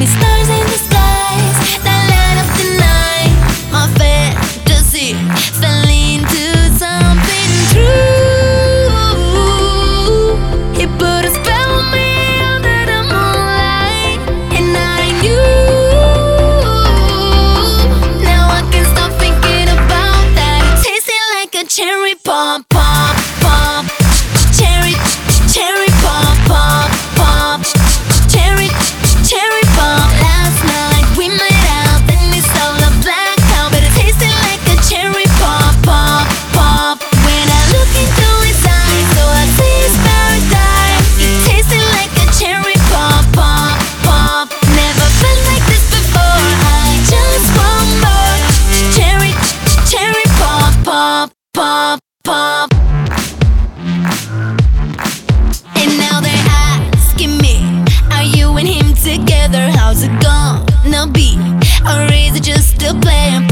me stars in the skies that light up the night. My fantasy fell into something true. He put a spell on me under the moonlight, and I knew. Now I can't stop thinking about that. It tasted like a cherry pom pom pom. Cherry, cherry pom pom pom. Cherry, cherry pom. Last night we made out, then we stole a blackout, but it tasted like a cherry pom pom pom. When I look into his eyes, so I see his paradise. It tasted like a cherry pom pom pom. Never felt like this before. I just want more. Cherry, cherry pom pom pom pom. And now they're asking me, are you and him together? How's it gonna be? Or is it just a plan?